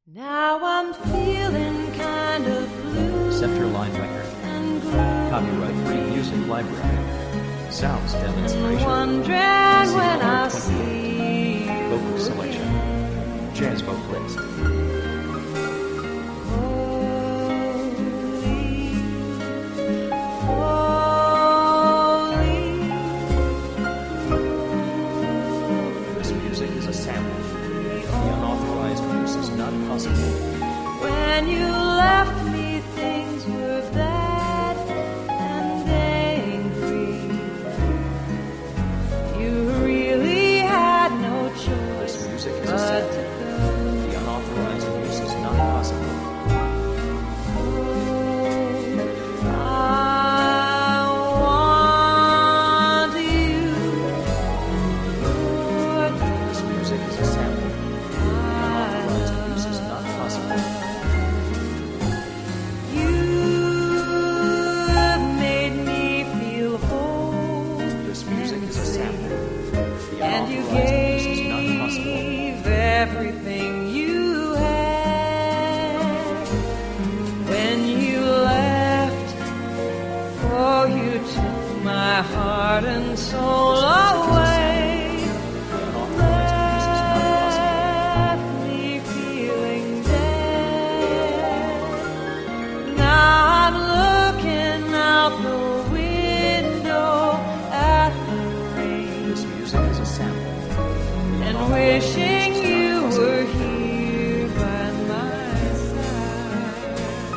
Now I'm feeling kind of blue. Centerline record. And blue. Copyright free music library. Sounds demonstration. Wondering when CR I'll 28. see you Vocal selection. again. Jazz vocalist. This music is a sample. The unauthorized use is not possible. When you left me, things were bad and angry. You really had no choice This music is a but sample. to go. The unauthorized use is not possible. I want you. This music is a sample. The unauthorized use is not possible. You made me feel whole. This music is a sample. The And you unauthorized use is not possible. gave everything you had. When you left, oh, you took my heart and soul away. The unauthorized use is not possible. Left me feeling dead. Now I'm looking out the window at the rain This music is a sample. The and unauthorized use wishing is not you possible. were here by my side.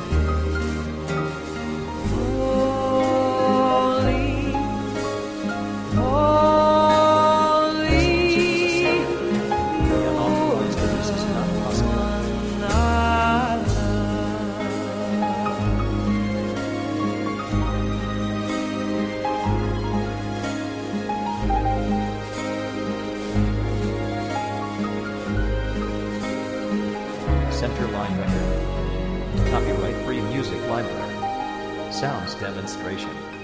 Holy, The unauthorized use is not possible. one I love. Centerline record. Copyright free music library. Sounds demonstration.